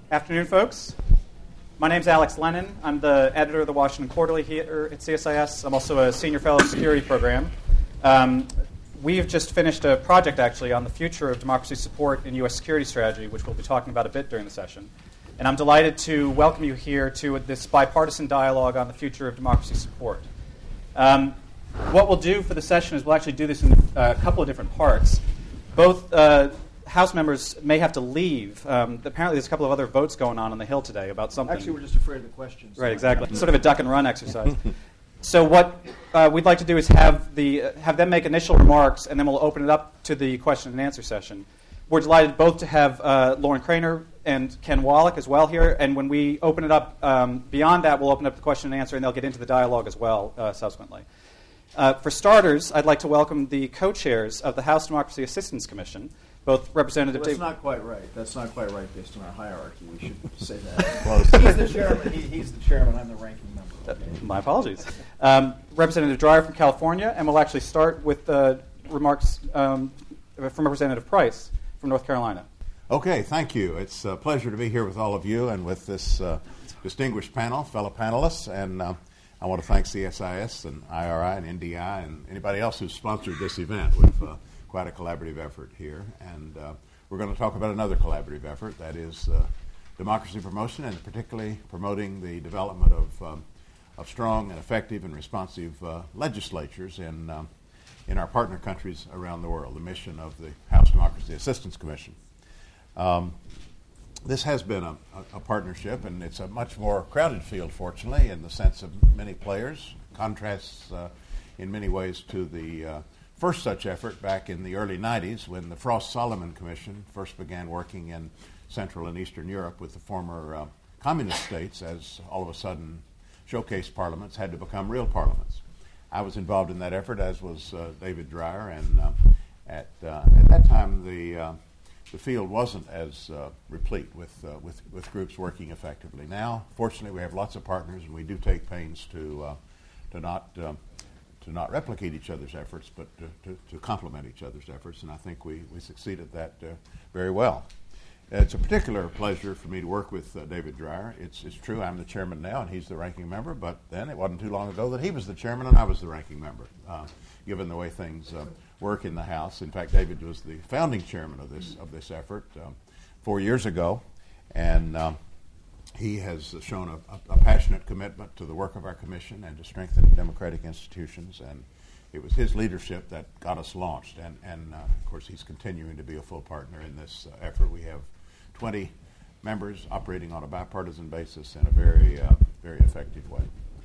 Afternoon, folks. My name's Alex Lennon. I'm the editor of the Washington Quarterly here at CSIS. I'm also a senior fellow security program. We've just finished a project, actually, on the future of democracy support in U.S. security strategy, which we'll be talking about a bit during the session. And I'm delighted to welcome you here to this bipartisan dialogue on the future of democracy support. What we'll do for the session is we'll actually do this in a couple of different parts. Both House members may have to leave. Apparently there's a couple of other votes going on the Hill today about something. Actually, we're just afraid of the questions. Right, exactly. Sort of a duck and run exercise. So what we'd like to do is have them make initial remarks, and then we'll open it up to the question and answer session. We're delighted both to have Lauren Craner and Ken Wallach as well here, and when we open it up, beyond that, we'll open up the question and answer, and they'll get into the dialogue as well subsequently. For starters, I'd like to welcome the co-chairs of the House Democracy Assistance Commission, both Representative That's not quite right. That's not quite right based on our hierarchy. We should say that. Close. He's the chairman. He's the chairman. I'm the ranking member. Okay. My apologies. Representative Dreyer from California, and we'll actually start with remarks from Representative Price from North Carolina. Okay, thank you. It's a pleasure to be here with all of you and with this distinguished panel, fellow panelists, and I want to thank CSIS and IRI and NDI and anybody else who's sponsored this event with quite a collaborative effort here. And we're going to talk about another collaborative effort, that is democracy promotion, and particularly promoting the development of strong and effective and responsive legislatures in our partner countries around the world, the mission of the House Democracy Assistance Commission. This has been a partnership, and it's a much more crowded field, fortunately, in the sense of many players. Contrasts in many ways to the first such effort back in the early 90s when the Frost-Solomon Commission first began working in Central and Eastern Europe with the former communist states, as all of a sudden showcase parliaments had to become real parliaments. I was involved in that effort, as was David Dreyer, and at that time the field wasn't as replete with groups working effectively. Now, fortunately, we have lots of partners, and we do take pains to not replicate each other's efforts, but to complement each other's efforts, and I think we succeed at that very well. It's a particular pleasure for me to work with David Dreyer. It's true I'm the chairman now, and he's the ranking member, but then it wasn't too long ago that he was the chairman and I was the ranking member, given the way things work in the House. In fact, David was the founding chairman of this effort 4 years ago, and he has shown a passionate commitment to the work of our commission and to strengthening democratic institutions, and it was his leadership that got us launched, and of course he's continuing to be a full partner in this effort. We have 20 members operating on a bipartisan basis in a very, very effective way.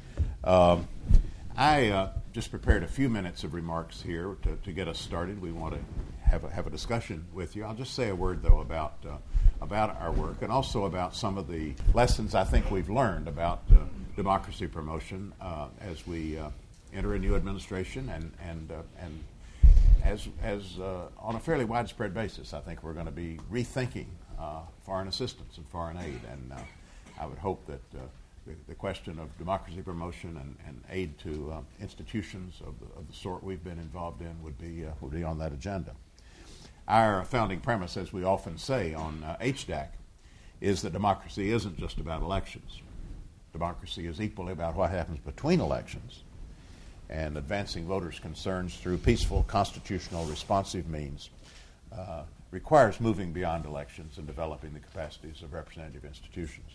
I just prepared a few minutes of remarks here to get us started. We want to have a discussion with you. I'll just say a word, though, about our work and also about some of the lessons I think we've learned about democracy promotion as we enter a new administration and as on a fairly widespread basis. I think we're going to be rethinking foreign assistance and foreign aid, and I would hope that the question of democracy promotion and aid to institutions of the sort we've been involved in would be on that agenda. Our founding premise, as we often say on HDAC, is that democracy isn't just about elections. Democracy is equally about what happens between elections, and advancing voters' concerns through peaceful, constitutional, responsive means requires moving beyond elections and developing the capacities of representative institutions.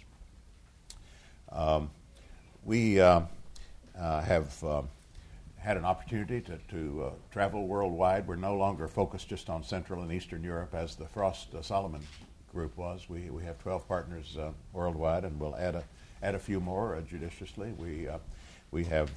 We have had an opportunity to travel worldwide. We're no longer focused just on Central and Eastern Europe as the Frost-Solomon group was. We have 12 partners worldwide, and we'll add a few more judiciously. We have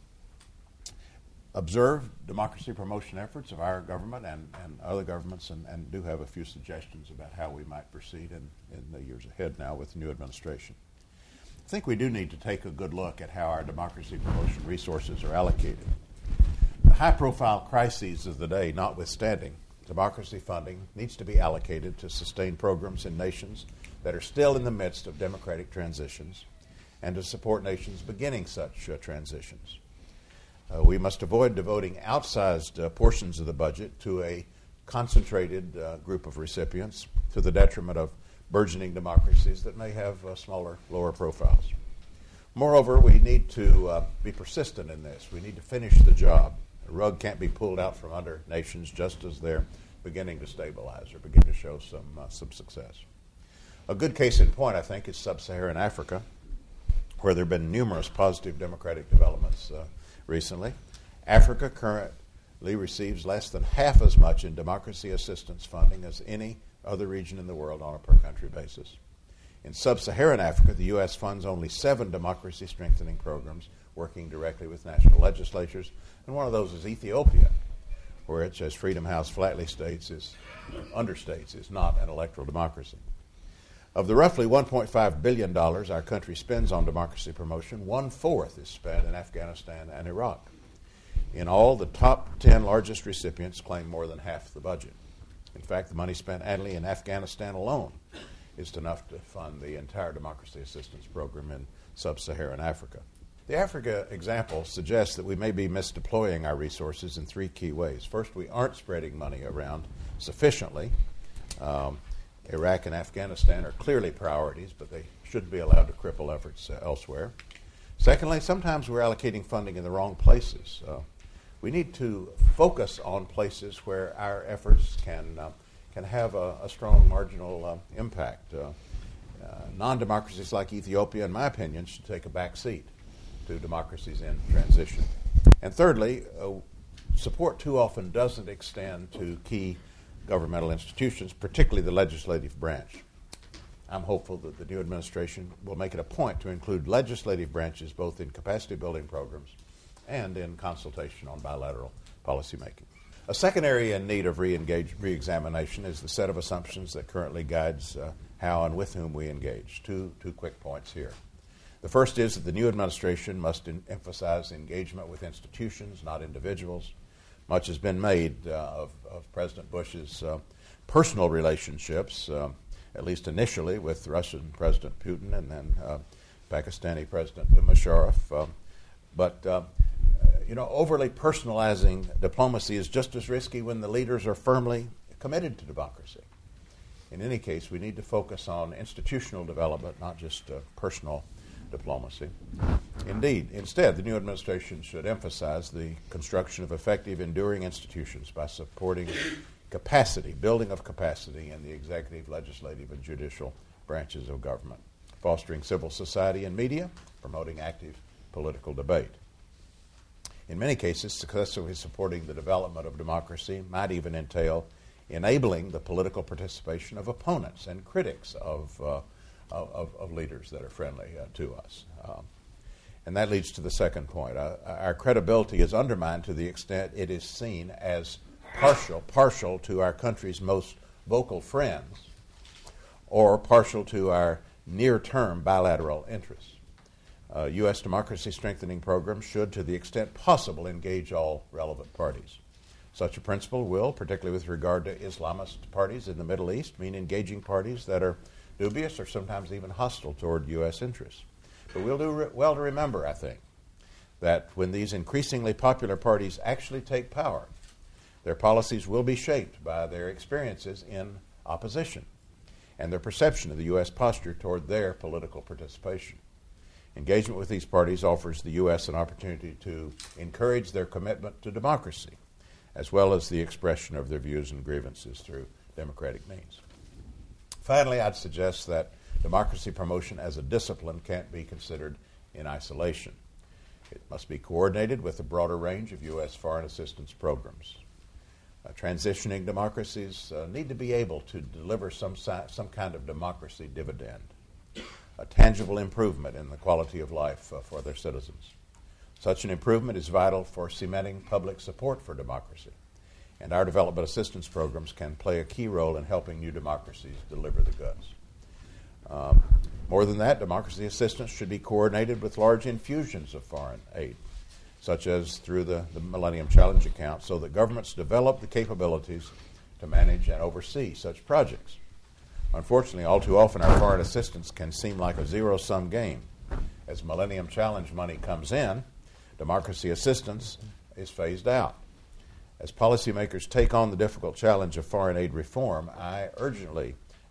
observed democracy promotion efforts of our government and other governments, and do have a few suggestions about how we might proceed in the years ahead now with the new administration. I think we do need to take a good look at how our democracy promotion resources are allocated. The high-profile crises of the day notwithstanding, democracy funding needs to be allocated to sustain programs in nations that are still in the midst of democratic transitions and to support nations beginning such transitions. We must avoid devoting outsized portions of the budget to a concentrated group of recipients to the detriment of burgeoning democracies that may have smaller, lower profiles. Moreover, we need to be persistent in this. We need to finish the job. The rug can't be pulled out from under nations just as they're beginning to stabilize or begin to show some success. A good case in point, I think, is sub-Saharan Africa, where there have been numerous positive democratic developments recently. Africa currently receives less than half as much in democracy assistance funding as any other region in the world on a per-country basis. In sub-Saharan Africa, the U.S. funds only 7 democracy-strengthening programs working directly with national legislatures, and one of those is Ethiopia, which, as Freedom House flatly understates, is not an electoral democracy. Of the roughly $1.5 billion our country spends on democracy promotion, 1/4 is spent in Afghanistan and Iraq. In all, the top 10 largest recipients claim more than half the budget. In fact, the money spent annually in Afghanistan alone is enough to fund the entire democracy assistance program in sub-Saharan Africa. The Africa example suggests that we may be misdeploying our resources in 3 key ways. First, we aren't spreading money around sufficiently. Iraq and Afghanistan are clearly priorities, but they shouldn't be allowed to cripple efforts elsewhere. Secondly, sometimes we're allocating funding in the wrong places. We need to focus on places where our efforts can have a strong marginal impact. Non-democracies like Ethiopia, in my opinion, should take a back seat to democracies in transition. And thirdly, support too often doesn't extend to key governmental institutions, particularly the legislative branch. I'm hopeful that the new administration will make it a point to include legislative branches both in capacity building programs and in consultation on bilateral policymaking. A second area in need of re-examination is the set of assumptions that currently guides how and with whom we engage. Two quick points here. The first is that the new administration must emphasize engagement with institutions, not individuals. Much has been made of President Bush's personal relationships, at least initially with Russian President Putin and then Pakistani President Musharraf. But overly personalizing diplomacy is just as risky when the leaders are firmly committed to democracy. In any case, we need to focus on institutional development, not just personal diplomacy. Instead, the new administration should emphasize the construction of effective, enduring institutions by supporting building of capacity in the executive, legislative, and judicial branches of government, fostering civil society and media, promoting active political debate. In many cases, successfully supporting the development of democracy might even entail enabling the political participation of opponents and critics of leaders that are friendly to us. And that leads to the second point. Our credibility is undermined to the extent it is seen as partial to our country's most vocal friends or partial to our near-term bilateral interests. U.S. democracy strengthening programs should, to the extent possible, engage all relevant parties. Such a principle will, particularly with regard to Islamist parties in the Middle East, mean engaging parties that are dubious or sometimes even hostile toward U.S. interests. But we'll do well to remember, I think, that when these increasingly popular parties actually take power, their policies will be shaped by their experiences in opposition and their perception of the U.S. posture toward their political participation. Engagement with these parties offers the U.S. an opportunity to encourage their commitment to democracy, as well as the expression of their views and grievances through democratic means. Finally, I'd suggest that democracy promotion as a discipline can't be considered in isolation. It must be coordinated with a broader range of U.S. foreign assistance programs. Transitioning democracies need to be able to deliver some kind of democracy dividend, a tangible improvement in the quality of life for their citizens. Such an improvement is vital for cementing public support for democracy, and our development assistance programs can play a key role in helping new democracies deliver the goods. More than that, democracy assistance should be coordinated with large infusions of foreign aid, such as through the Millennium Challenge account, so that governments develop the capabilities to manage and oversee such projects. Unfortunately, all too often our foreign assistance can seem like a zero-sum game. As Millennium Challenge money comes in, democracy assistance is phased out. As policymakers take on the difficult challenge of foreign aid reform, I urgently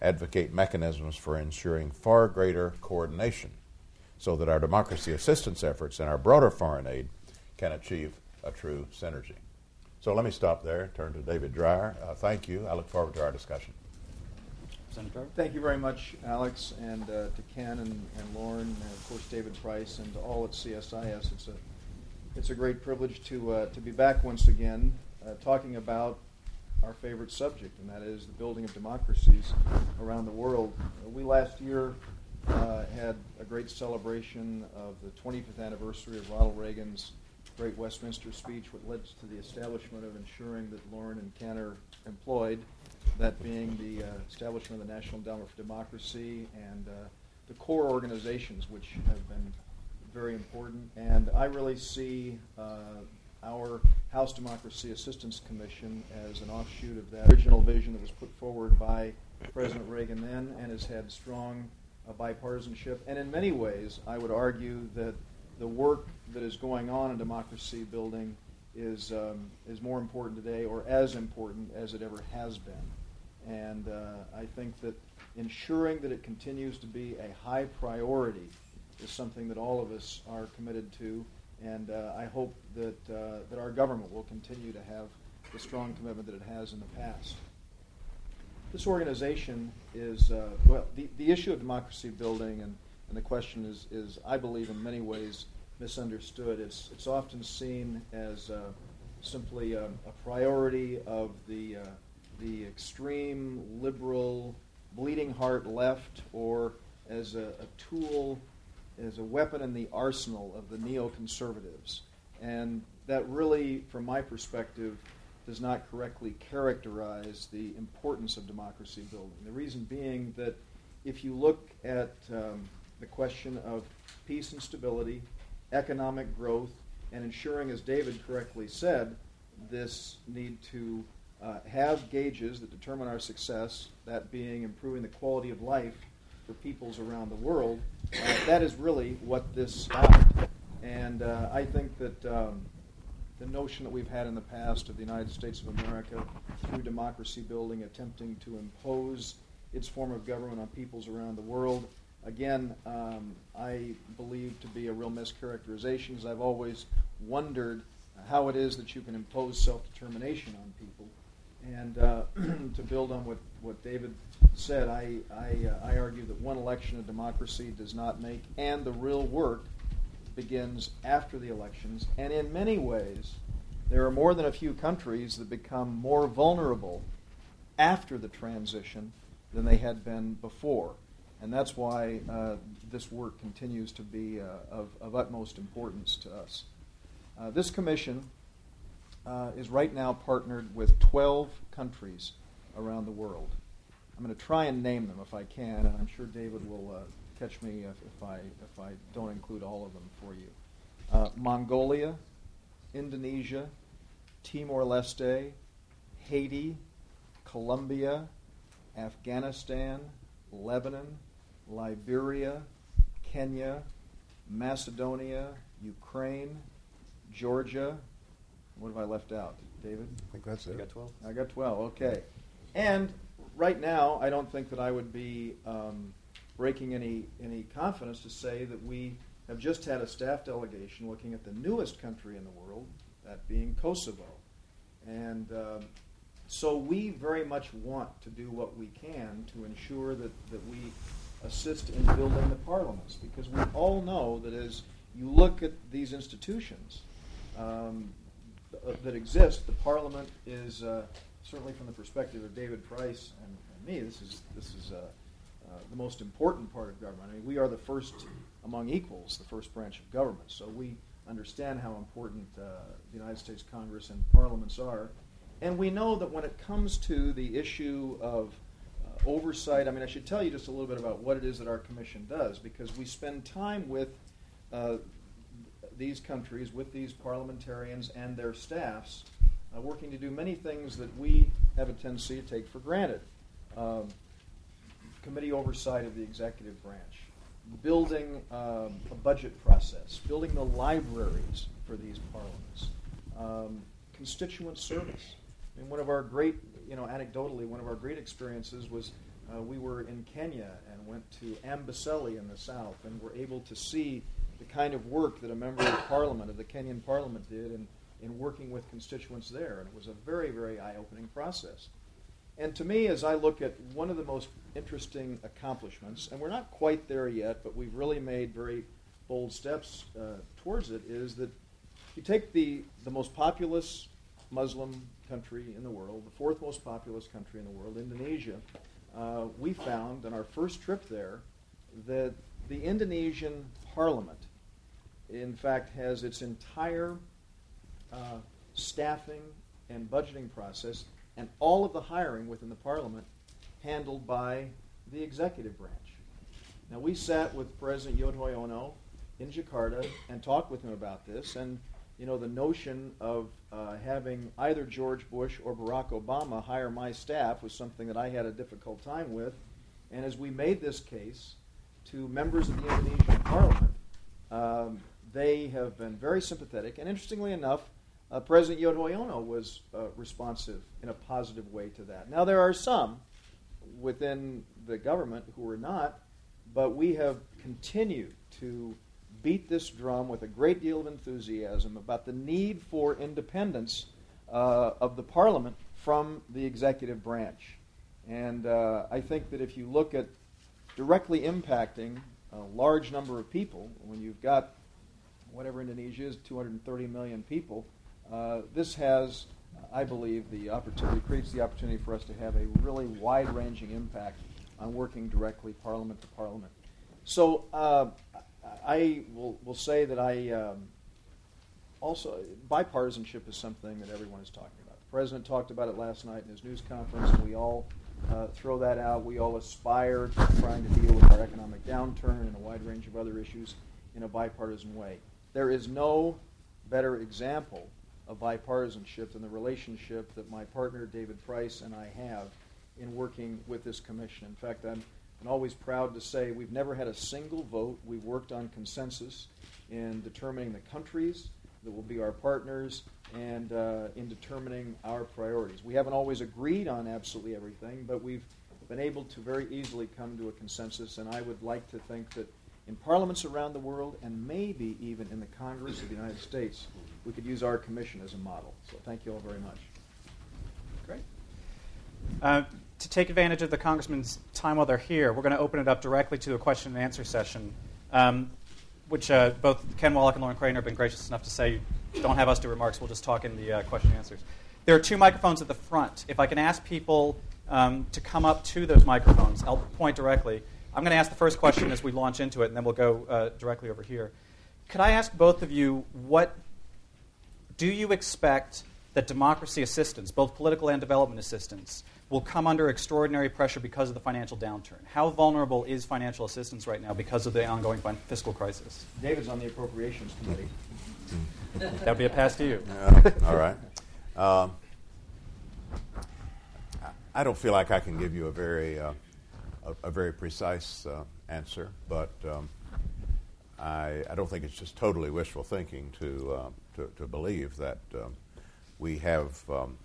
advocate mechanisms for ensuring far greater coordination so that our democracy assistance efforts and our broader foreign aid can achieve a true synergy. So let me stop there, turn to David Dreyer. Thank you. I look forward to our discussion. Senator? Thank you very much, Alex, and to Ken and Lauren, and of course David Price, and to all at CSIS. It's a great privilege to be back once again talking about our favorite subject, and that is the building of democracies around the world. We last year had a great celebration of the 25th anniversary of Ronald Reagan's great Westminster speech, which led to the establishment of ensuring that Lauren and Ken are employed, that being the establishment of the National Endowment for Democracy and the core organizations, which have been very important. And I really see our House Democracy Assistance Commission as an offshoot of that original vision that was put forward by President Reagan then, and has had strong bipartisanship. And in many ways, I would argue that the work that is going on in democracy building is more important today, or as important as it ever has been. And I think that ensuring that it continues to be a high priority is something that all of us are committed to, and I hope that our government will continue to have the strong commitment that it has in the past. This organization is, the issue of democracy building and the question is, I believe, in many ways misunderstood. It's often seen as simply a priority of the extreme liberal, bleeding heart left, or as a tool, as a weapon in the arsenal of the neoconservatives. And that really, from my perspective, does not correctly characterize the importance of democracy building. The reason being that if you look at the question of peace and stability, economic growth, and ensuring, as David correctly said, this need to have gauges that determine our success, that being improving the quality of life for peoples around the world, that is really what this is about. And I think that the notion that we've had in the past of the United States of America, through democracy building, attempting to impose its form of government on peoples around the world, again, I believe to be a real mischaracterization, because I've always wondered how it is that you can impose self-determination on people. And to build on what David said, I argue that one election of democracy does not make, and the real work begins after the elections. And in many ways, there are more than a few countries that become more vulnerable after the transition than they had been before. And that's why this work continues to be of utmost importance to us. This commission is right now partnered with 12 countries around the world. I'm going to try and name them if I can, and I'm sure David will catch me if I don't include all of them for you. Mongolia, Indonesia, Timor-Leste, Haiti, Colombia, Afghanistan, Lebanon, Liberia, Kenya, Macedonia, Ukraine, Georgia. What have I left out, David? I think that's it. You got 12? I got 12, okay. And right now, I don't think that I would be breaking any confidence to say that we have just had a staff delegation looking at the newest country in the world, that being Kosovo. And so we very much want to do what we can to ensure that we assist in building the parliaments, because we all know that as you look at these institutions that exist, the parliament is certainly from the perspective of David Price and me, this is the most important part of government. I mean, we are the first among equals, the first branch of government, so we understand how important the United States Congress and parliaments are. And we know that when it comes to the issue of oversight, I mean, I should tell you just a little bit about what it is that our commission does, because we spend time with these countries, with these parliamentarians and their staffs, working to do many things that we have a tendency to take for granted. Committee oversight of the executive branch, building a budget process, building the libraries for these parliaments, constituent service. I mean, one of our great, anecdotally, one of our great experiences was We were in Kenya and went to Amboseli in the south and were able to see the kind of work that a member of Parliament, of the Kenyan Parliament, did in working with constituents there. And it was a very, very eye-opening process. And to me, as I look at one of the most interesting accomplishments, and we're not quite there yet, but we've really made very bold steps towards it, is that you take the most populous Muslim country in the world, the fourth most populous country in the world, Indonesia. We found in our first trip there that the Indonesian parliament, in fact, has its entire staffing and budgeting process and all of the hiring within the parliament handled by the executive branch. Now, we sat with President Yudhoyono in Jakarta and talked with him about this, and the notion of having either George Bush or Barack Obama hire my staff was something that I had a difficult time with. And as we made this case to members of the Indonesian parliament, they have been very sympathetic. And interestingly enough, President Yudhoyono was responsive in a positive way to that. Now, there are some within the government who are not, but we have continued to beat this drum with a great deal of enthusiasm about the need for independence of the parliament from the executive branch. And I think that if you look at directly impacting a large number of people, when you've got whatever Indonesia is, 230 million people, this has, I believe, creates the opportunity for us to have a really wide-ranging impact on working directly parliament to parliament. So I will say that also, bipartisanship is something that everyone is talking about. The President talked about it last night in his news conference, and we all throw that out. We all aspire to trying to deal with our economic downturn and a wide range of other issues in a bipartisan way. There is no better example of bipartisanship than the relationship that my partner David Price and I have in working with this commission. In fact, I'm always proud to say we've never had a single vote. We've worked on consensus in determining the countries that will be our partners and in determining our priorities. We haven't always agreed on absolutely everything, but we've been able to very easily come to a consensus, and I would like to think that in parliaments around the world, and maybe even in the Congress of the United States, we could use our commission as a model. So thank you all very much. Great. To take advantage of the congressman's time while they're here, we're going to open it up directly to a question and answer session, which both Ken Wallach and Lauren Craner have been gracious enough to say, don't have us do remarks, we'll just talk in the question and answers. There are two microphones at the front. If I can ask people to come up to those microphones, I'll point directly. I'm going to ask the first question as we launch into it, and then we'll go directly over here. Could I ask both of you, what do you expect that democracy assistance, both political and development assistance, will come under extraordinary pressure because of the financial downturn? How vulnerable is financial assistance right now because of the ongoing fiscal crisis? David's on the Appropriations Committee. That would be a pass to you. All right. I don't feel like I can give you a very precise answer, but I don't think it's just totally wishful thinking to believe that we have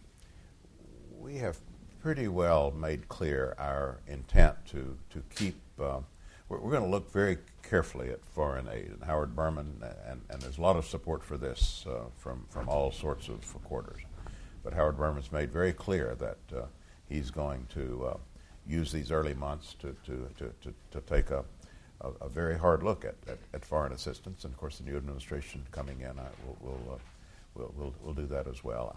pretty well made clear our intent to keep. We're going to look very carefully at foreign aid, and Howard Berman, and there's a lot of support for this from all sorts of quarters. But Howard Berman's made very clear that he's going to use these early months to take a very hard look at foreign assistance, and of course the new administration coming in will do that as well.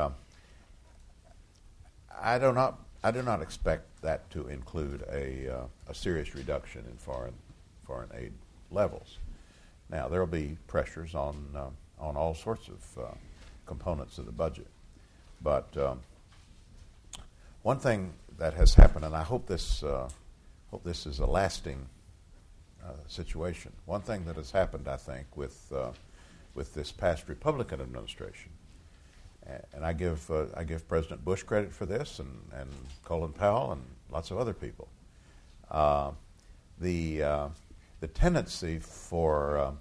I do not expect that to include a serious reduction in foreign aid levels. Now there will be pressures on all sorts of components of the budget, but one thing that has happened, and I hope this is a lasting situation. One thing that has happened, I think, with this past Republican administration, and I give President Bush credit for this, and Colin Powell, and lots of other people. The tendency for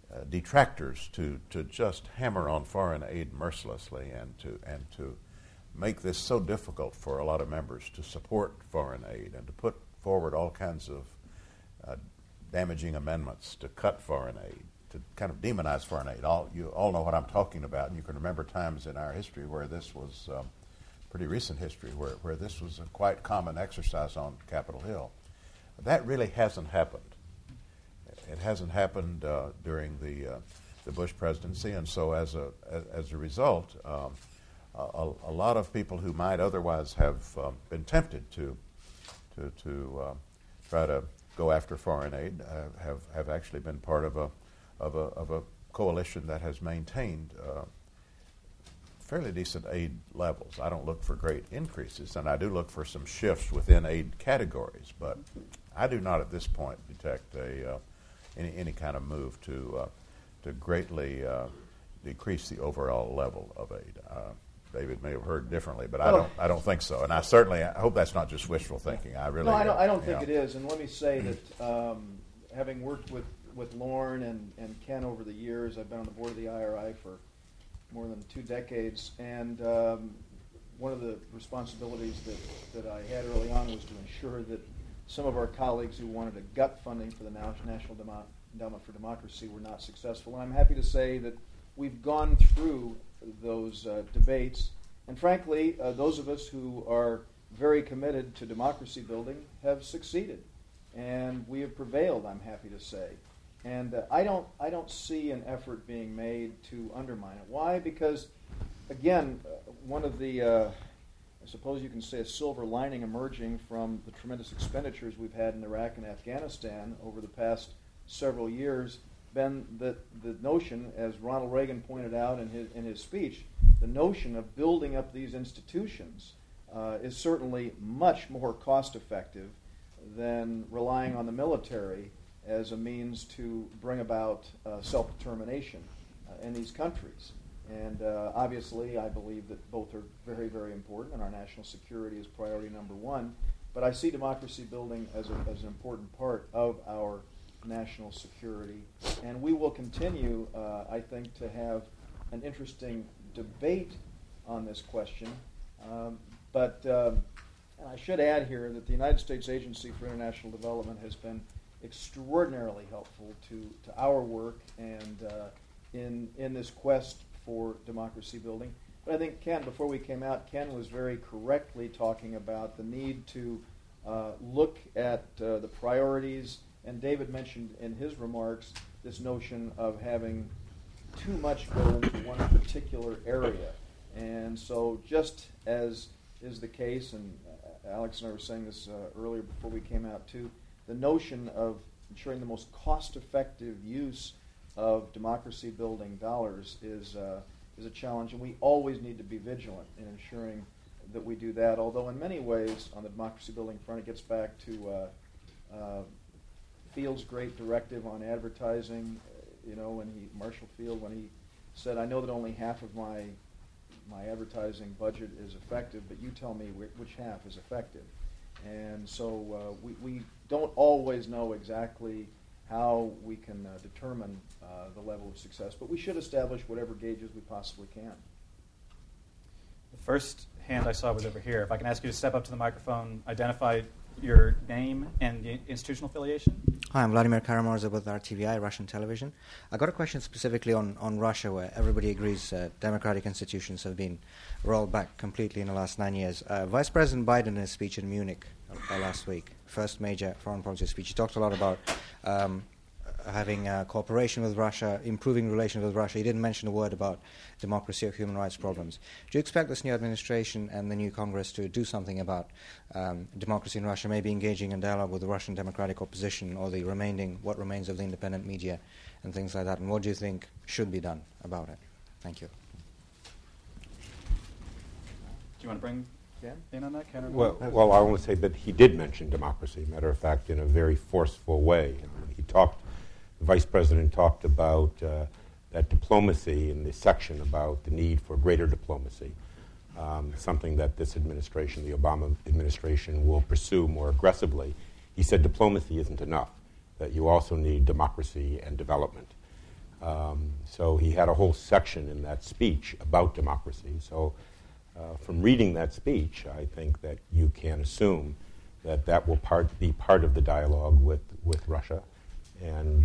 detractors to just hammer on foreign aid mercilessly and to make this so difficult for a lot of members to support foreign aid and to put forward all kinds of damaging amendments to cut foreign aid, to kind of demonize foreign aid. You all know what I'm talking about, and you can remember times in our history where this was pretty recent history, where this was a quite common exercise on Capitol Hill. That really hasn't happened. It hasn't happened during the Bush presidency, and so as a result, a lot of people who might otherwise have been tempted to try to go after foreign aid have actually been part of a coalition that has maintained fairly decent aid levels. I don't look for great increases, and I do look for some shifts within aid categories, but I do not at this point detect any kind of move to greatly decrease the overall level of aid. David may have heard differently, but I don't think so. And I hope that's not just wishful thinking. I don't think it is. And let me say that having worked with Lorne and Ken over the years, I've been on the board of the IRI for more than 2 decades, and one of the responsibilities that I had early on was to ensure that some of our colleagues who wanted a gut funding for the National Endowment for Democracy were not successful. And I'm happy to say that we've gone through those debates, and frankly, those of us who are very committed to democracy building have succeeded, and we have prevailed, I'm happy to say. And I don't see an effort being made to undermine it. Why? Because, again, one of the, I suppose you can say, a silver lining emerging from the tremendous expenditures we've had in Iraq and Afghanistan over the past several years been the notion, as Ronald Reagan pointed out in his speech, the notion of building up these institutions is certainly much more cost-effective than relying on the military as a means to bring about self-determination in these countries. And obviously, I believe that both are very, very important, and our national security is priority number one. But I see democracy building as an important part of our national security. And we will continue, I think, to have an interesting debate on this question. But I should add here that the United States Agency for International Development has been extraordinarily helpful to our work and in this quest for democracy building. But I think Ken, before we came out, Ken was very correctly talking about the need to look at the priorities, and David mentioned in his remarks this notion of having too much go into one particular area. And so just as is the case, and Alex and I were saying this earlier before we came out too, the notion of ensuring the most cost-effective use of democracy-building dollars is a challenge, and we always need to be vigilant in ensuring that we do that. Although in many ways, on the democracy-building front, it gets back to Field's great directive on advertising. Marshall Field, when he said, "I know that only half of my advertising budget is effective, but you tell me which half is effective." And so we don't always know exactly how we can determine the level of success, but we should establish whatever gauges we possibly can. The first hand I saw was over here. If I can ask you to step up to the microphone, identify your name and the institutional affiliation. Hi, I'm Vladimir Karamurza with RTVI, Russian television. I got a question specifically on Russia, where everybody agrees democratic institutions have been rolled back completely in the last 9 years. Vice President Biden, in his speech in Munich last week, first major foreign policy speech, he talked a lot about having cooperation with Russia, improving relations with Russia. He didn't mention a word about democracy or human rights problems. Do you expect this new administration and the new Congress to do something about democracy in Russia, maybe engaging in dialogue with the Russian democratic opposition or what remains of the independent media and things like that? And what do you think should be done about it? Thank you. Do you want to bring in on that, Ken? Or well, I want to say that he did mention democracy. Matter of fact, in a very forceful way. The Vice President talked about that diplomacy in the section about the need for greater diplomacy, something that this administration, the Obama administration, will pursue more aggressively. He said diplomacy isn't enough, that you also need democracy and development. So he had a whole section in that speech about democracy. So from reading that speech, I think that you can assume that that will be part of the dialogue with Russia and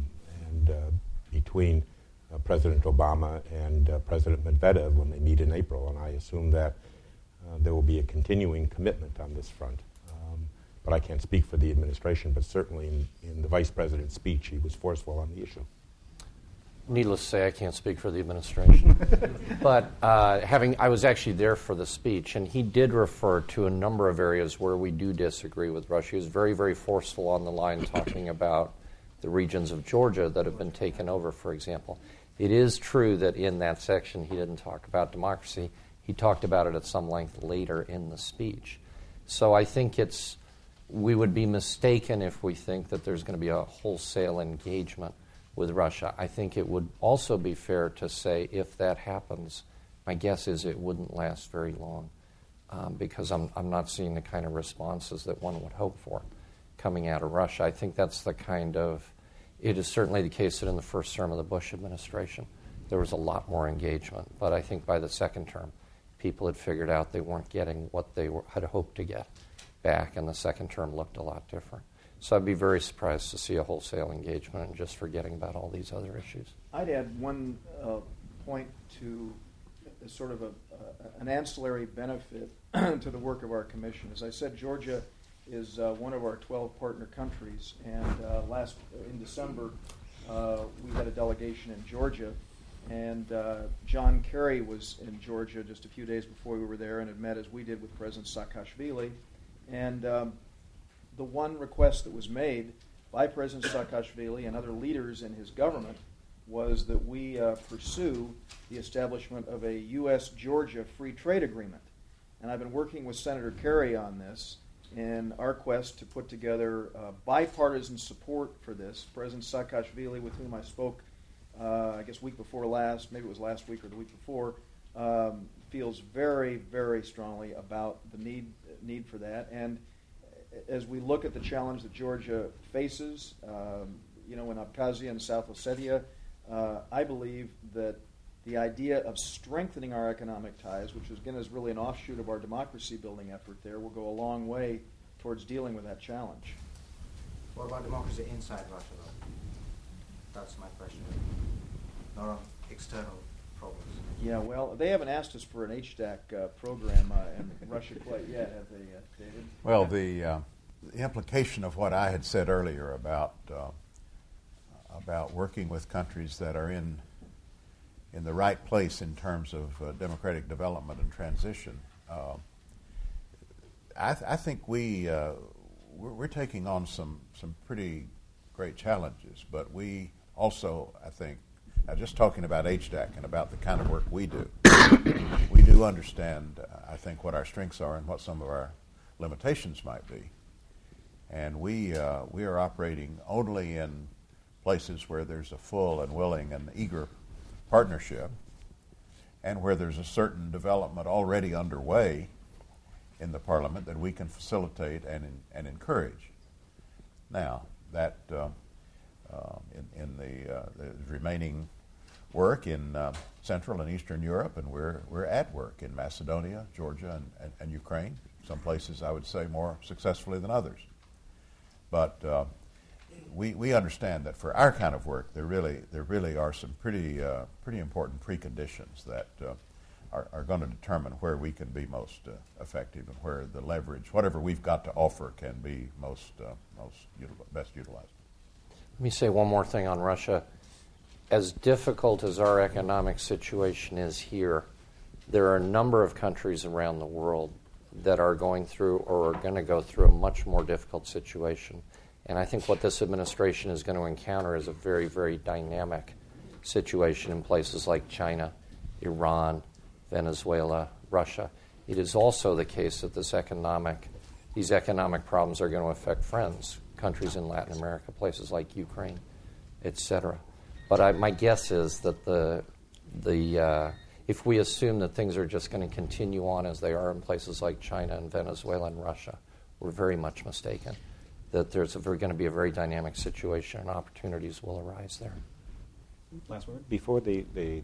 between President Obama and President Medvedev when they meet in April. And I assume that there will be a continuing commitment on this front. But I can't speak for the administration, but certainly in the Vice President's speech, he was forceful on the issue. Needless to say, I can't speak for the administration. But I was actually there for the speech, and he did refer to a number of areas where we do disagree with Russia. He was very, very forceful on the line talking about the regions of Georgia that have been taken over, for example. It is true that in that section he didn't talk about democracy. He talked about it at some length later in the speech. So I think we would be mistaken if we think that there's going to be a wholesale engagement with Russia. I think it would also be fair to say if that happens, my guess is it wouldn't last very long because I'm not seeing the kind of responses that one would hope for coming out of Russia. I think that's it is certainly the case that in the first term of the Bush administration, there was a lot more engagement. But I think by the second term, people had figured out they weren't getting what they had hoped to get back, and the second term looked a lot different. So I'd be very surprised to see a wholesale engagement and just forgetting about all these other issues. I'd add one point to sort of an ancillary benefit to the work of our commission. As I said, Georgia is one of our 12 partner countries, and in December we had a delegation in Georgia, and John Kerry was in Georgia just a few days before we were there and had met, as we did, with President Saakashvili. And the one request that was made by President Saakashvili and other leaders in his government was that we pursue the establishment of a U.S.-Georgia free trade agreement. And I've been working with Senator Kerry on this in our quest to put together bipartisan support for this. President Saakashvili, with whom I spoke, I guess week before last, maybe it was last week or the week before, feels very, very strongly about the need for that. And as we look at the challenge that Georgia faces, in Abkhazia and South Ossetia, I believe that the idea of strengthening our economic ties, which again is really an offshoot of our democracy building effort there, will go a long way towards dealing with that challenge. What about democracy inside Russia, though? That's my question. Not on external problems. Yeah, well, they haven't asked us for an HDAC program in Russia quite yet, have they, David? Well, the implication of what I had said earlier about working with countries that are in the right place in terms of democratic development and transition, I think we're taking on some pretty great challenges, but we also, I think, just talking about HDAC and about the kind of work we do, we do understand, I think, what our strengths are and what some of our limitations might be. And we are operating only in places where there's a full and willing and eager partnership and where there's a certain development already underway in the Parliament that we can facilitate and encourage. Now, that in the remaining work in Central and Eastern Europe, and we're at work in Macedonia, Georgia, and Ukraine. Some places, I would say, more successfully than others. But we understand that for our kind of work, there really are some pretty important preconditions that are going to determine where we can be most effective and where the leverage, whatever we've got to offer, can be best utilized. Let me say one more thing on Russia. As difficult as our economic situation is here, there are a number of countries around the world that are going through or are going to go through a much more difficult situation. And I think what this administration is going to encounter is a very, very dynamic situation in places like China, Iran, Venezuela, Russia. It is also the case that these economic problems are going to affect countries in Latin America, places like Ukraine, etc. But my guess is that if we assume that things are just going to continue on as they are in places like China and Venezuela and Russia, we're very much mistaken. That there's going to be a very dynamic situation and opportunities will arise there. Last word? Before the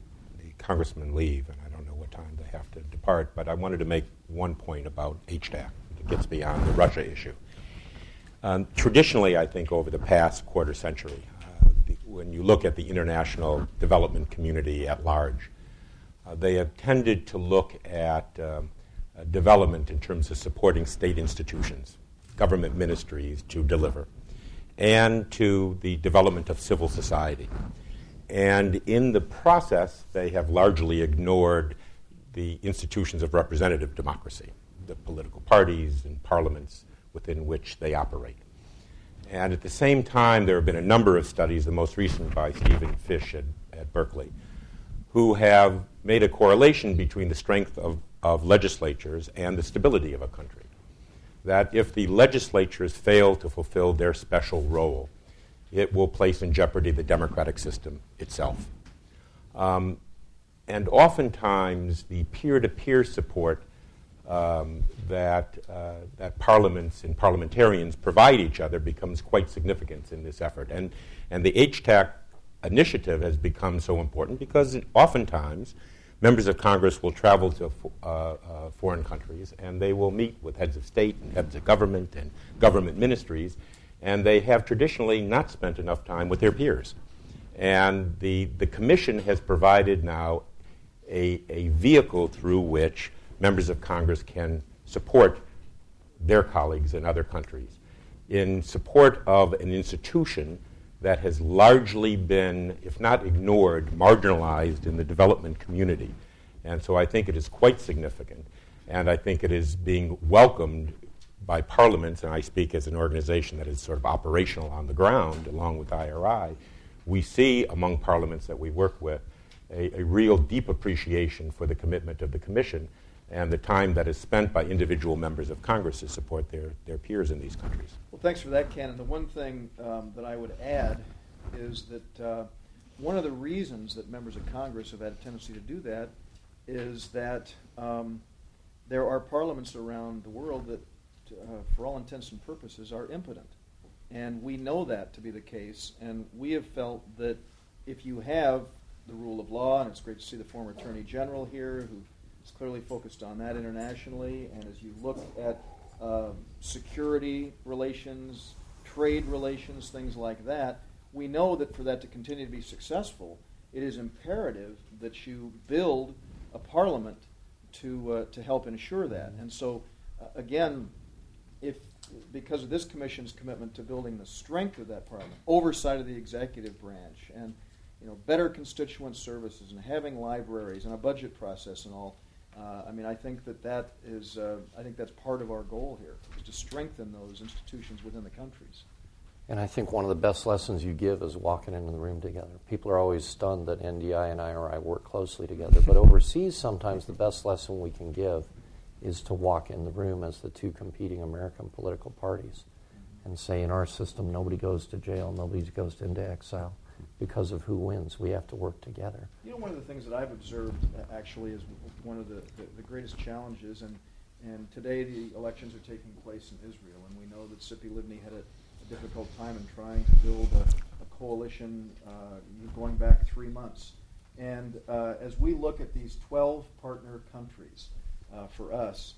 congressmen leave, and I don't know what time they have to depart, but I wanted to make one point about HTAC that gets beyond the Russia issue. Traditionally, I think over the past quarter century, when you look at the international development community at large, they have tended to look at development in terms of supporting state institutions, government ministries to deliver, and to the development of civil society. And in the process, they have largely ignored the institutions of representative democracy, the political parties and parliaments within which they operate. And at the same time, there have been a number of studies, the most recent by Stephen Fish at Berkeley, who have made a correlation between the strength of legislatures and the stability of a country. That if the legislatures fail to fulfill their special role, it will place in jeopardy the democratic system itself. And oftentimes, the peer-to-peer support that parliaments and parliamentarians provide each other becomes quite significant in this effort. And the HTAC initiative has become so important because oftentimes members of Congress will travel to foreign countries and they will meet with heads of state and heads of government and government ministries, and they have traditionally not spent enough time with their peers. And the Commission has provided now a vehicle through which members of Congress can support their colleagues in other countries in support of an institution that has largely been, if not ignored, marginalized in the development community. And so I think it is quite significant, and I think it is being welcomed by parliaments, and I speak as an organization that is sort of operational on the ground along with IRI. We see among parliaments that we work with a real deep appreciation for the commitment of the Commission and the time that is spent by individual members of Congress to support their peers in these countries. Well, thanks for that, Ken. And the one thing that I would add is that one of the reasons that members of Congress have had a tendency to do that is that there are parliaments around the world that, for all intents and purposes, are impotent. And we know that to be the case, and we have felt that if you have the rule of law, and it's great to see the former Attorney General here who is clearly focused on that internationally, and as you look at security relations, trade relations, things like that, we know that for that to continue to be successful, it is imperative that you build a parliament to help ensure that. And so, again, because of this Commission's commitment to building the strength of that parliament, oversight of the executive branch, and better constituent services, and having libraries, and a budget process, and all. I think that is. I think that's part of our goal here, is to strengthen those institutions within the countries. And I think one of the best lessons you give is walking into the room together. People are always stunned that NDI and IRI work closely together, but overseas, sometimes the best lesson we can give is to walk in the room as the two competing American political parties and say, in our system, nobody goes to jail, nobody goes into exile because of who wins. We have to work together. One of the things that I've observed, actually, is one of the greatest challenges, and today the elections are taking place in Israel, and we know that Tzipi Livni had a difficult time in trying to build a coalition going back 3 months. And as we look at these 12 partner countries, for us,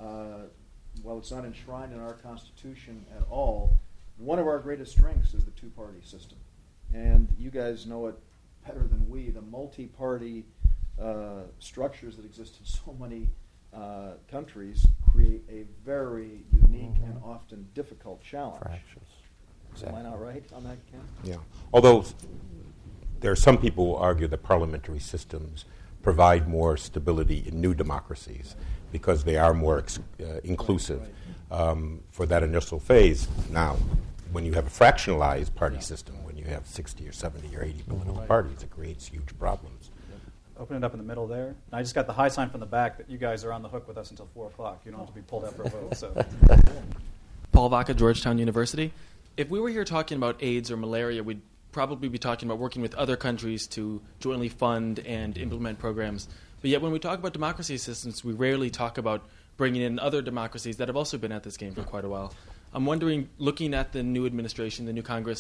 while it's not enshrined in our Constitution at all, one of our greatest strengths is the two-party system. And you guys know it better than we. The multi-party structures that exist in so many countries create a very unique and often difficult challenge. Fractious. Exactly. Am I not right on that, Ken? Yeah. Although there are some people who argue that parliamentary systems provide more stability in new democracies because they are more inclusive for that initial phase. Now, when you have a fractionalized party system, when you have 60 or 70 or 80 political parties, it creates huge problems. Open it up in the middle there. And I just got the high sign from the back that you guys are on the hook with us until 4 o'clock. You don't have to be pulled out for a vote. So. Paul Vaca, Georgetown University. If we were here talking about AIDS or malaria, we'd probably be talking about working with other countries to jointly fund and implement programs. But yet when we talk about democracy assistance, we rarely talk about bringing in other democracies that have also been at this game for quite a while. I'm wondering, looking at the new administration, the new Congress,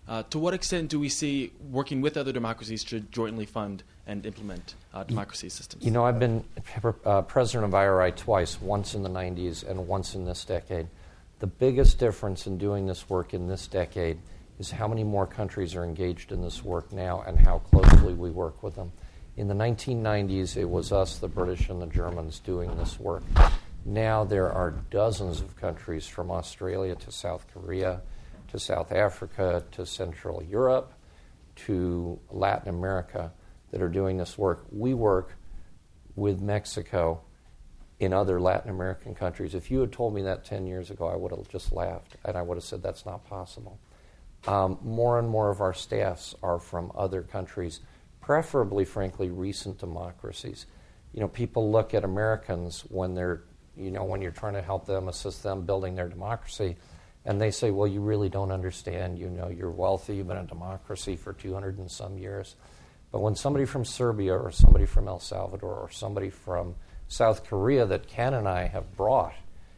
To what extent do we see working with other democracies to jointly fund and implement democracy systems? You know, I've been president of IRI twice, once in the 90s and once in this decade. The biggest difference in doing this work in this decade is how many more countries are engaged in this work now and how closely we work with them. In the 1990s, it was us, the British, and the Germans doing this work. Now there are dozens of countries from Australia to South Korea to South Africa to Central Europe to Latin America that are doing this work. We work with Mexico in other Latin American countries. If you had told me that 10 years ago, I would have just laughed, and I would have said that's not possible. More and more of our staffs are from other countries, preferably, frankly, recent democracies. You know, people look at Americans when they're, you know, when you're trying to help them, assist them building their democracy, and they say, well, you really don't understand. You know, you're wealthy, you've been a democracy for 200 and some years. But when somebody from Serbia or somebody from El Salvador or somebody from South Korea that Ken or I have brought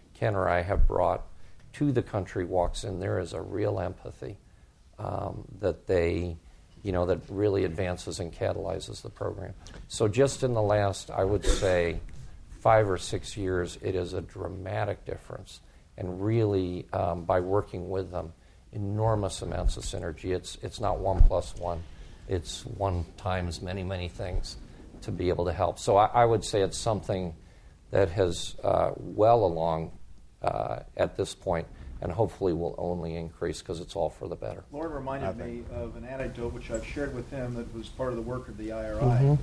to the country walks in, there is a real empathy that they, you know, that really advances and catalyzes the program. So just in the last, I would say, 5 or 6 years, it is a dramatic difference. And really, by working with them, enormous amounts of synergy. It's not 1 + 1. It's 1 times many, many things to be able to help. So I would say it's something that has well along at this point, and hopefully will only increase because it's all for the better. Lauren reminded me of an anecdote which I've shared with him that was part of the work of the IRI.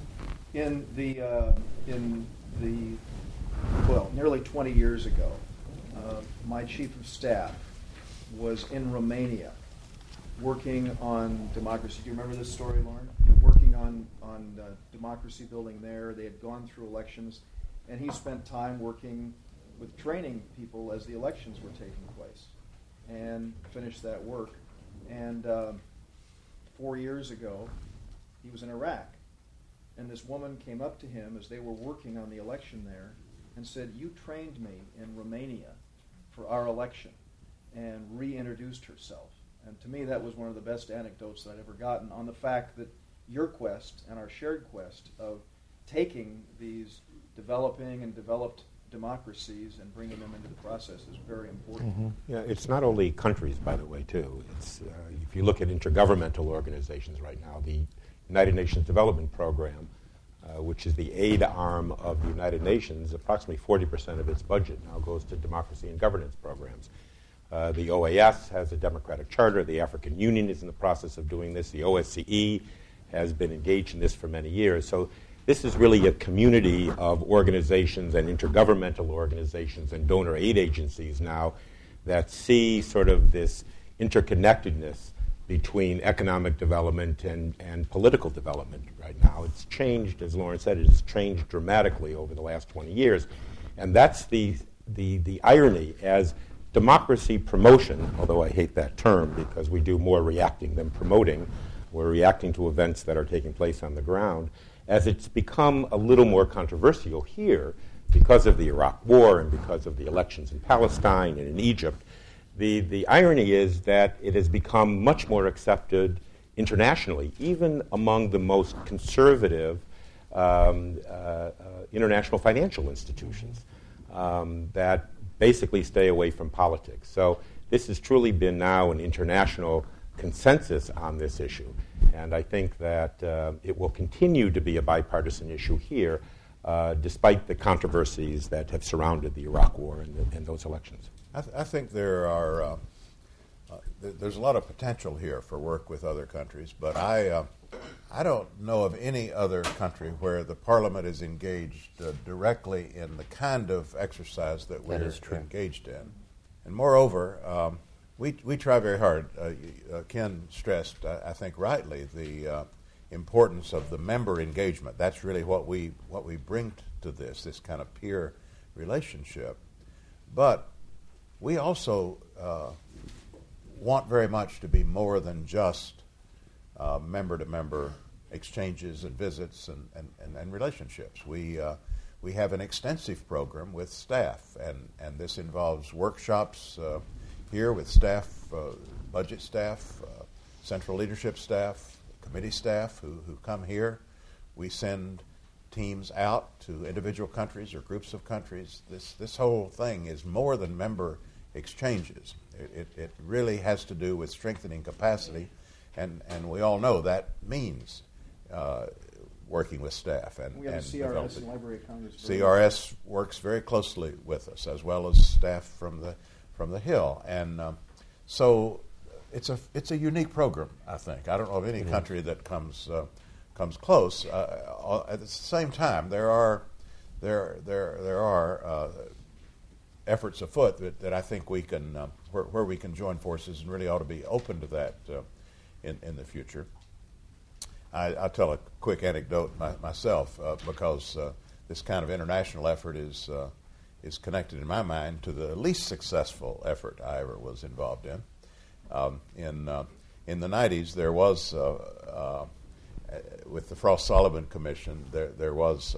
In the nearly 20 years ago, my chief of staff was in Romania working on democracy. Do you remember this story, Lauren? Working on democracy building there. They had gone through elections, and he spent time working with training people as the elections were taking place, and finished that work. And 4 years ago, he was in Iraq, and this woman came up to him as they were working on the election there and said, "You trained me in Romania for our election," and reintroduced herself. And to me, that was one of the best anecdotes that I'd ever gotten on the fact that your quest and our shared quest of taking these developing and developed democracies and bringing them into the process is very important. Mm-hmm. Yeah, it's not only countries, by the way, too. It's if you look at intergovernmental organizations right now, the United Nations Development Program, which is the aid arm of the United Nations, approximately 40% of its budget now goes to democracy and governance programs. The OAS has a democratic charter. The African Union is in the process of doing this. The OSCE has been engaged in this for many years. So this is really a community of organizations and intergovernmental organizations and donor aid agencies now that see sort of this interconnectedness between economic development and political development right now. It's changed, as Lauren said, it's changed dramatically over the last 20 years. And that's the irony as democracy promotion, although I hate that term because we do more reacting than promoting. We're reacting to events that are taking place on the ground. As it's become a little more controversial here because of the Iraq War and because of the elections in Palestine and in Egypt, the irony is that it has become much more accepted internationally, even among the most conservative international financial institutions that basically stay away from politics. So this has truly been now an international consensus on this issue. And I think that it will continue to be a bipartisan issue here, despite the controversies that have surrounded the Iraq War and those elections. I think there's a lot of potential here for work with other countries, but I don't know of any other country where the Parliament is engaged directly in the kind of exercise that we're engaged in. And moreover, we try very hard. Ken stressed, I think rightly, the importance of the member engagement. That's really what we bring to this kind of peer relationship. But we also want very much to be more than just member-to-member exchanges and visits and relationships. We have an extensive program with staff, and this involves workshops here with staff, budget staff, central leadership staff, committee staff who come here. We send teams out to individual countries or groups of countries. This whole thing is more than member exchanges. It really has to do with strengthening capacity, and we all know that means working with staff. And we have the CRS and Library of Congress. CRS works very closely with us, as well as staff from the Hill, and so it's a unique program. I think I don't know of any country that comes close. At the same time, there are efforts afoot that I think we can where we can join forces, and really ought to be open to that in the future. I'll tell a quick anecdote myself because this kind of international effort is connected in my mind to the least successful effort I ever was involved in. In the 90s, there was with the Frost-Sullivan Commission, there was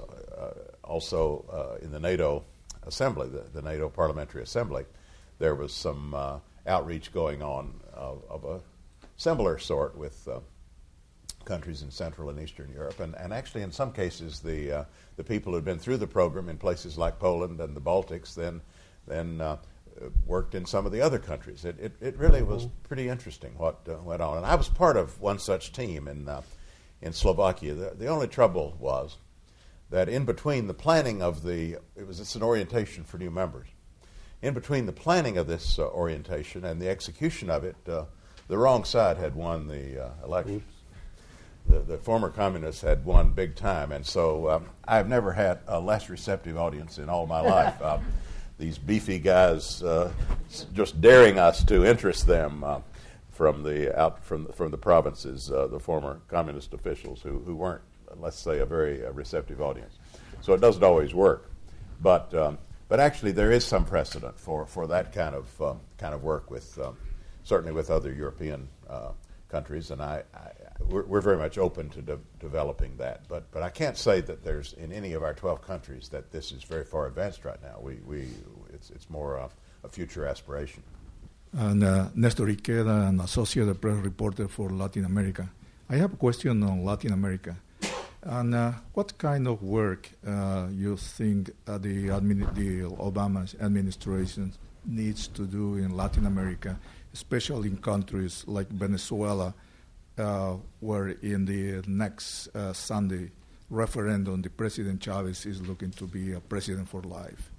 also in the NATO Assembly, the NATO Parliamentary Assembly, there was some outreach going on of a similar sort with countries in Central and Eastern Europe, and actually in some cases the people who had been through the program in places like Poland and the Baltics then worked in some of the other countries. It really was pretty interesting what went on, and I was part of one such team in Slovakia. The only trouble was that in between the planning of it's an orientation for new members. In between the planning of this orientation and the execution of it, the wrong side had won the election. The former communists had won big time, and so I've never had a less receptive audience in all my life. These beefy guys just daring us to interest them from the provinces, the former communist officials who weren't, let's say, a very receptive audience. So it doesn't always work, but actually there is some precedent for that kind of work with certainly with other European countries, and we're very much open to developing that. But I can't say that there's in any of our 12 countries that this is very far advanced right now. It's more a future aspiration. And Nestor Iqueda, an associate press reporter for Latin America. I have a question on Latin America. And what kind of work you think the Obama administration needs to do in Latin America, especially in countries like Venezuela, where in the next Sunday referendum, the President Chavez is looking to be a president for life?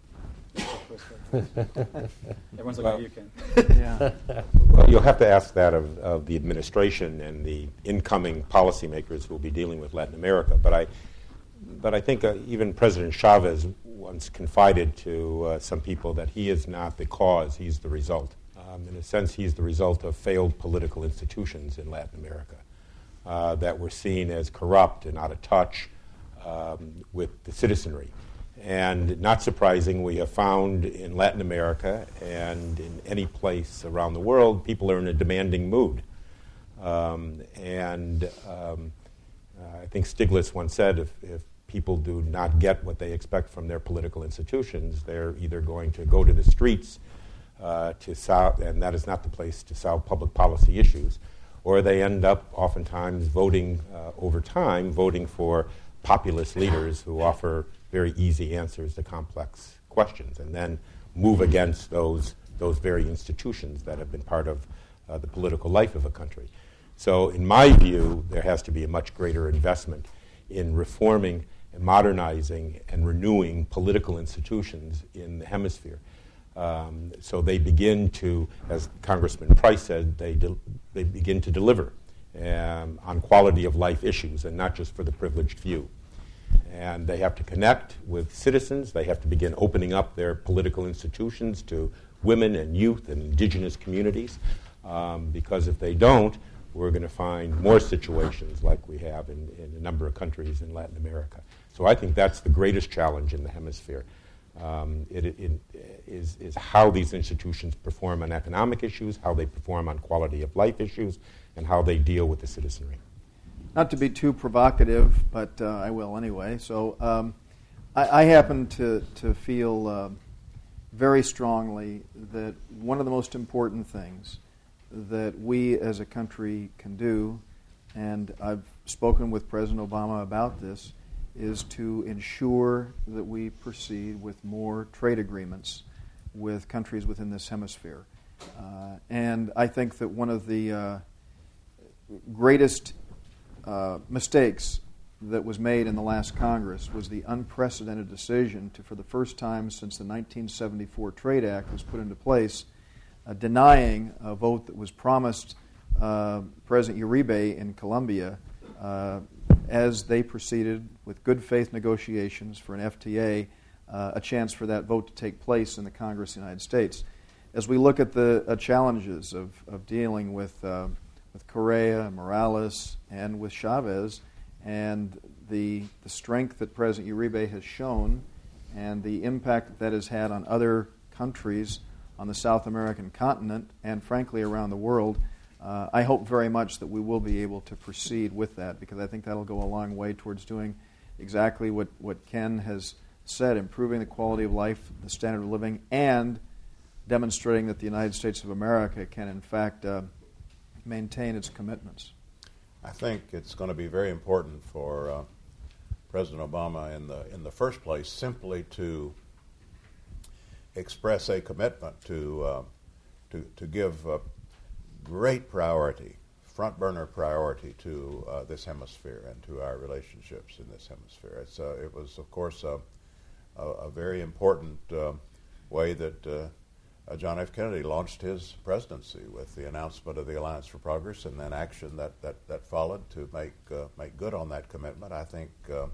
Everyone's looking at you, Ken. Yeah. Well, you'll have to ask that of the administration and the incoming policymakers who will be dealing with Latin America. But I think even President Chavez once confided to some people that he is not the cause, he's the result. In a sense, he's the result of failed political institutions in Latin America that were seen as corrupt and out of touch with the citizenry. And not surprising, we have found in Latin America and in any place around the world, people are in a demanding mood. I think Stiglitz once said if people do not get what they expect from their political institutions, they're either going to go to the streets to solve, and that is not the place to solve public policy issues, or they end up oftentimes voting over time, voting for populist leaders who offer very easy answers to complex questions, and then move against those very institutions that have been part of the political life of a country. So in my view, there has to be a much greater investment in reforming and modernizing and renewing political institutions in the hemisphere. So they begin to, as Congressman Price said, they begin to deliver on quality of life issues and not just for the privileged few. And they have to connect with citizens. They have to begin opening up their political institutions to women and youth and indigenous communities, because if they don't, we're going to find more situations like we have in a number of countries in Latin America. So I think that's the greatest challenge in the hemisphere. It is how these institutions perform on economic issues, how they perform on quality of life issues, and how they deal with the citizenry. Not to be too provocative, but I will anyway. So I happen to feel very strongly that one of the most important things that we as a country can do, and I've spoken with President Obama about this, is to ensure that we proceed with more trade agreements with countries within this hemisphere. And I think that one of the greatest mistakes that was made in the last Congress was the unprecedented decision to, for the first time since the 1974 Trade Act was put into place, denying a vote that was promised President Uribe in Colombia as they proceeded with good faith negotiations for an FTA, a chance for that vote to take place in the Congress of the United States. As we look at the challenges of dealing with Correa, Morales, and with Chavez, and the strength that President Uribe has shown, and the impact that has had on other countries on the South American continent, and frankly around the world, I hope very much that we will be able to proceed with that, because I think that'll go a long way towards doing exactly what Ken has said, improving the quality of life, the standard of living, and demonstrating that the United States of America can, in fact, maintain its commitments. I think it's going to be very important for President Obama in the first place simply to express a commitment to give great priority, front burner priority to this hemisphere and to our relationships in this hemisphere. It was, of course, a very important way that John F. Kennedy launched his presidency, with the announcement of the Alliance for Progress and then action that followed to make good on that commitment. I think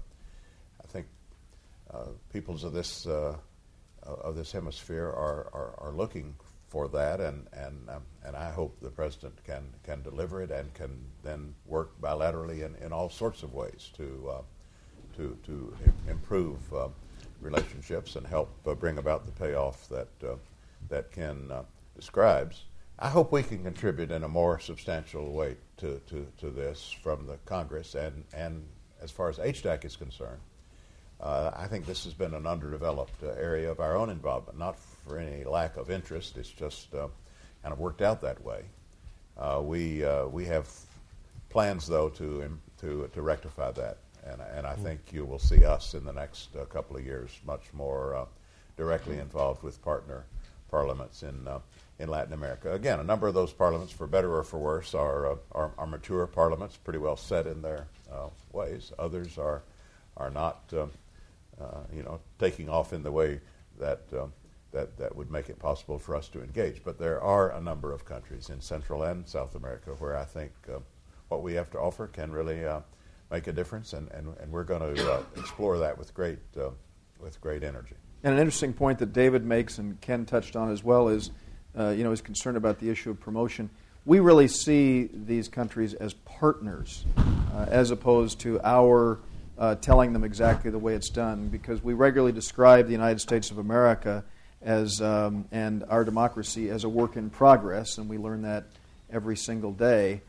peoples of this hemisphere are looking for that, and I hope the president can deliver it and can then work bilaterally in all sorts of ways to improve relationships and help bring about the payoff that Ken describes. I hope we can contribute in a more substantial way to this from the Congress, and as far as HDAC is concerned, I think this has been an underdeveloped area of our own involvement, not for any lack of interest. It's just kind of worked out that way. We have plans, though, to rectify that, and I think you will see us in the next couple of years much more directly involved with partner parliaments in Latin America. Again, a number of those parliaments, for better or for worse, are mature parliaments, pretty well set in their ways. Others are not, taking off in the way that would make it possible for us to engage. But there are a number of countries in Central and South America where I think what we have to offer can really make a difference, and we're going to explore that with great energy. And an interesting point that David makes and Ken touched on as well is, he's concerned about the issue of promotion. We really see these countries as partners as opposed to our telling them exactly the way it's done, because we regularly describe the United States of America as and our democracy as a work in progress, and we learn that every single day.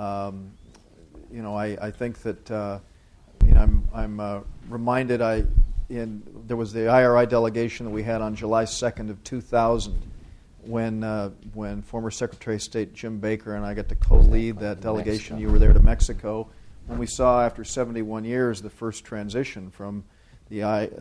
I think that I'm reminded there was the IRI delegation that we had on July 2nd of 2000 when former Secretary of State Jim Baker and I got to co-lead that delegation. You were there to Mexico, when we saw after 71 years the first transition from the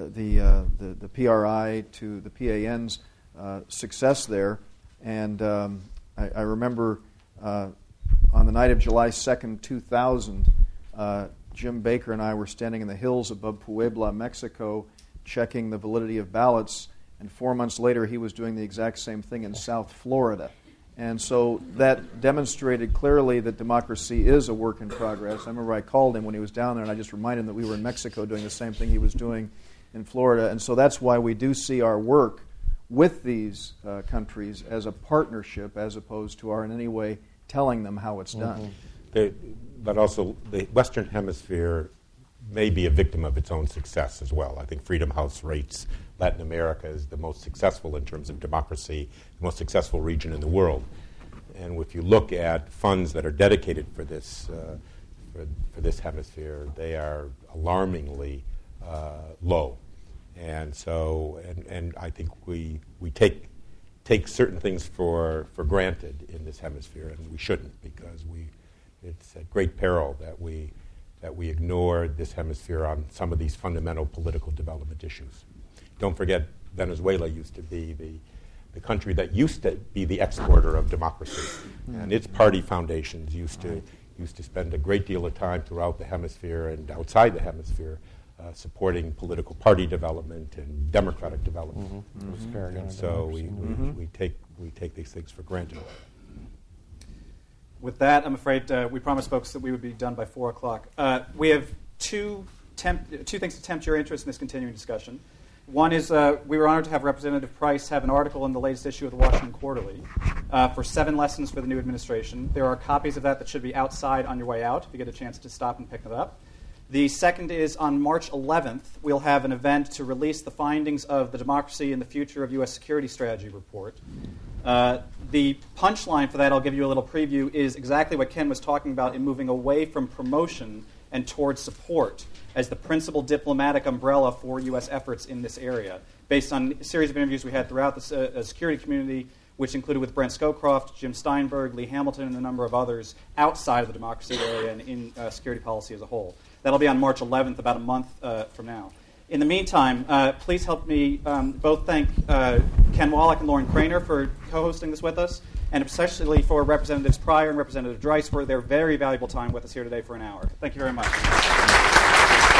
PRI to the PAN's success there. And I remember on the night of July 2nd, 2000, Jim Baker and I were standing in the hills above Puebla, Mexico, checking the validity of ballots, and 4 months later he was doing the exact same thing in South Florida. And so that demonstrated clearly that democracy is a work in progress. I remember I called him when he was down there, and I just reminded him that we were in Mexico doing the same thing he was doing in Florida. And so that's why we do see our work with these countries as a partnership, as opposed to our in any way telling them how it's done. But also, the Western Hemisphere may be a victim of its own success as well. I think Freedom House rates Latin America as the most successful in terms of democracy, the most successful region in the world. And if you look at funds that are dedicated for this hemisphere, they are alarmingly low. And so, and I think we take take certain things for granted in this hemisphere, and we shouldn't, because it's at great peril that we ignore this hemisphere on some of these fundamental political development issues. Don't forget, Venezuela used to be the country that used to be the exporter of democracy, and its party foundations used to spend a great deal of time throughout the hemisphere and outside the hemisphere supporting political party development and democratic development. And so we take these things for granted. With that, I'm afraid we promised folks that we would be done by 4 o'clock. We have two things to tempt your interest in this continuing discussion. One is we were honored to have Representative Price have an article in the latest issue of the Washington Quarterly for 7 lessons for the new administration. There are copies of that should be outside on your way out if you get a chance to stop and pick it up. The second is on March 11th, we'll have an event to release the findings of the Democracy and the Future of U.S. Security Strategy report. The punchline for that, I'll give you a little preview, is exactly what Ken was talking about in moving away from promotion and towards support as the principal diplomatic umbrella for U.S. efforts in this area, based on a series of interviews we had throughout the security community, which included with Brent Scowcroft, Jim Steinberg, Lee Hamilton, and a number of others outside of the democracy area and in security policy as a whole. That'll be on March 11th, about a month from now. In the meantime, please help me both thank Ken Wallach and Lauren Craner for co-hosting this with us, and especially for Representatives Pryor and Representative Dreiss for their very valuable time with us here today for an hour. Thank you very much.